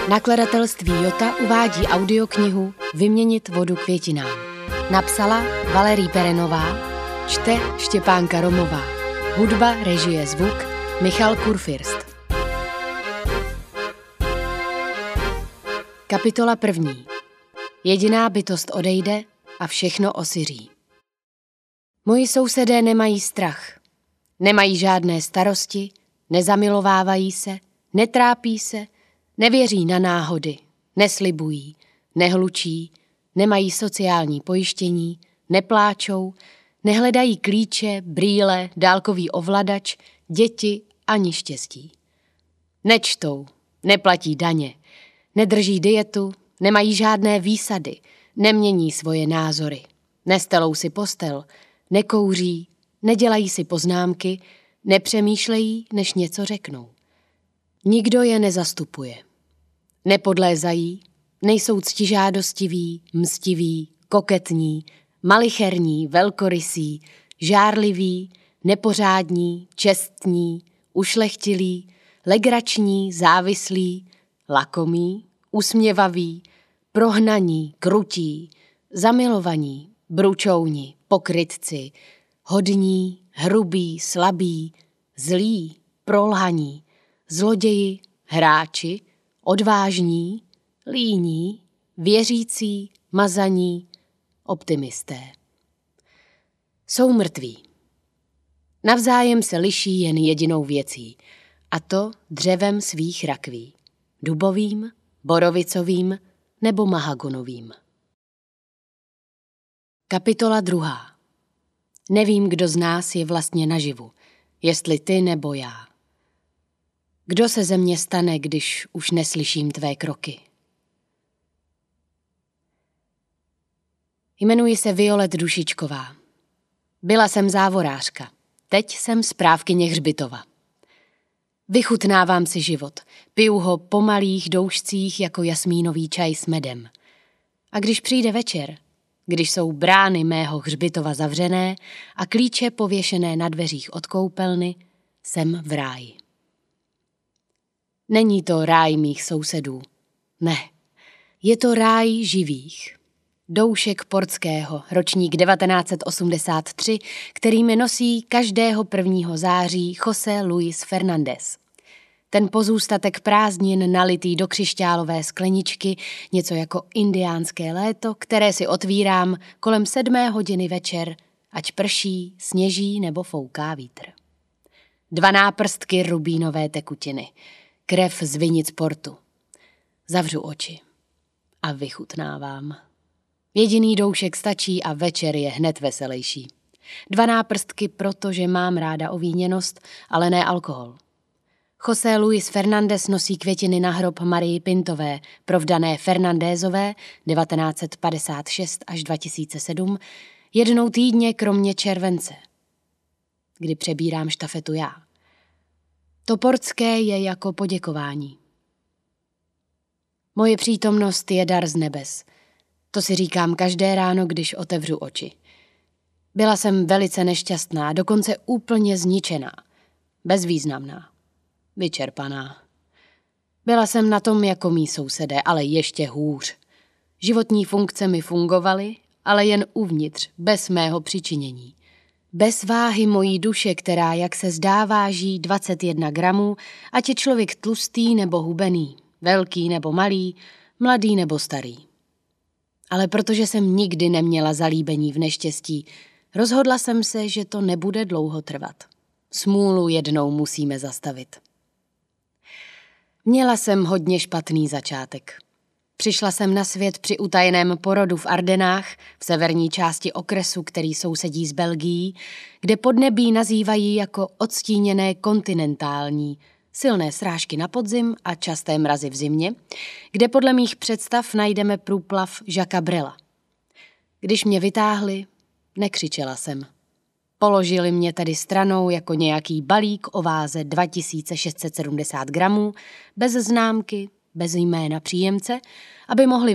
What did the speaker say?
Nakladatelství Jota uvádí audioknihu Vyměnit vodu květinám. Napsala Valerie Perenová, čte Štěpánka Romová. Hudba, režie, zvuk Michal Kurfürst. Kapitola 1. Jediná bytost odejde a všechno osiří. Moji sousedé nemají strach. Nemají žádné starosti, nezamilovávají se, netrápí se, nevěří na náhody, neslibují, nehlučí, nemají sociální pojištění, nepláčou, nehledají klíče, brýle, dálkový ovladač, děti ani štěstí. Nečtou, neplatí daně, nedrží dietu, nemají žádné výsady, nemění svoje názory, nestelou si postel, nekouří, nedělají si poznámky, nepřemýšlejí, než něco řeknou. Nikdo je nezastupuje. Nepodlézají, nejsou ctižádostiví, mstiví, koketní, malicherní, velkorysí, žárliví, nepořádní, čestní, ušlechtilí, legrační, závislí, lakomí, usměvaví, prohnaní, krutí, zamilovaní, bručouni, pokrytci, hodní, hrubí, slabí, zlí, prolhaní, zloději, hráči, odvážní, líní, věřící, mazaní, optimisté. Jsou mrtví. Navzájem se liší jen jedinou věcí, a to dřevem svých rakví. Dubovým, borovicovým nebo mahagonovým. Kapitola 2. Nevím, kdo z nás je vlastně naživu, jestli ty nebo já. Kdo se ze mě stane, když už neslyším tvé kroky? Jmenuji se Violet Dušičková. Byla jsem závorářka, teď jsem správkyně hřbitova. Vychutnávám si život, piju ho po malých doušcích jako jasmínový čaj s medem. A když přijde večer, když jsou brány mého hřbitova zavřené a klíče pověšené na dveřích od koupelny, jsem v ráji. Není to ráj mých sousedů. Ne, je to ráj živých. Doušek Portského, ročník 1983, který mi nosí každého 1. září José Luis Fernández. Ten pozůstatek prázdnin nalitý do křišťálové skleničky, něco jako indiánské léto, které si otvírám kolem 7 hodiny večer, ať prší, sněží nebo fouká vítr. 2 náprstky rubínové tekutiny. Krev z vinic portu. Zavřu oči a vychutnávám. Jediný doušek stačí a večer je hned veselejší. 2 náprstky, protože mám ráda ovíněnost, ale ne alkohol. José Luis Fernández nosí květiny na hrob Marii Pintové, provdané Fernándezové 1956 až 2007, jednou týdně kromě července, kdy přebírám štafetu já. To portské je jako poděkování. Moje přítomnost je dar z nebes. To si říkám každé ráno, když otevřu oči. Byla jsem velice nešťastná, dokonce úplně zničená. Bezvýznamná. Vyčerpaná. Byla jsem na tom jako mí sousedé, ale ještě hůř. Životní funkce mi fungovaly, ale jen uvnitř, bez mého přičinění. Bez váhy mojí duše, která, jak se zdá, váží 21 gramů, ať je člověk tlustý nebo hubený, velký nebo malý, mladý nebo starý. Ale protože jsem nikdy neměla zalíbení v neštěstí, rozhodla jsem se, že to nebude dlouho trvat. Smůlu jednou musíme zastavit. Měla jsem hodně špatný začátek. Přišla jsem na svět při utajeném porodu v Ardenách, v severní části okresu, který sousedí s Belgií, kde podnebí nazývají jako odstíněné kontinentální, silné srážky na podzim a časté mrazy v zimě, kde podle mých představ najdeme průplav Jacquesa Brela. Když mě vytáhli, nekřičela jsem. Položili mě tedy stranou jako nějaký balík o váze 2670 gramů, bez známky, bez jména příjemce, aby mohli